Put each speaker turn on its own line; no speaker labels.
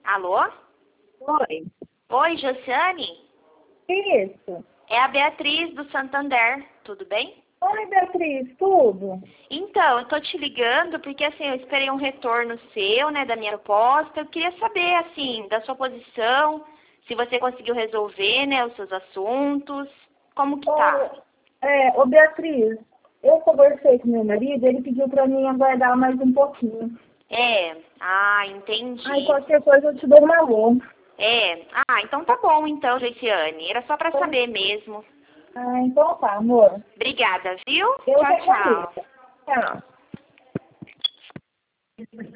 Alô?
Oi.
Oi, Josiane?
Isso.
É a Beatriz do Santander, tudo bem?
Oi, Beatriz, tudo?
Então, eu tô te ligando porque, assim, eu esperei um retorno seu, né, da minha proposta. Eu queria saber, assim, da sua posição, se você conseguiu resolver, né, os seus assuntos, como que tá?
Ô, Beatriz, eu conversei com meu marido, ele pediu para mim aguardar mais um pouquinho.
Entendi.
Aí qualquer coisa eu te dou uma alô.
Então tá bom, então, Josiane. Era só pra saber mesmo.
Então tá, amor.
Obrigada, viu?
Eu que
Tchau, tchau.
agradeço. Tchau.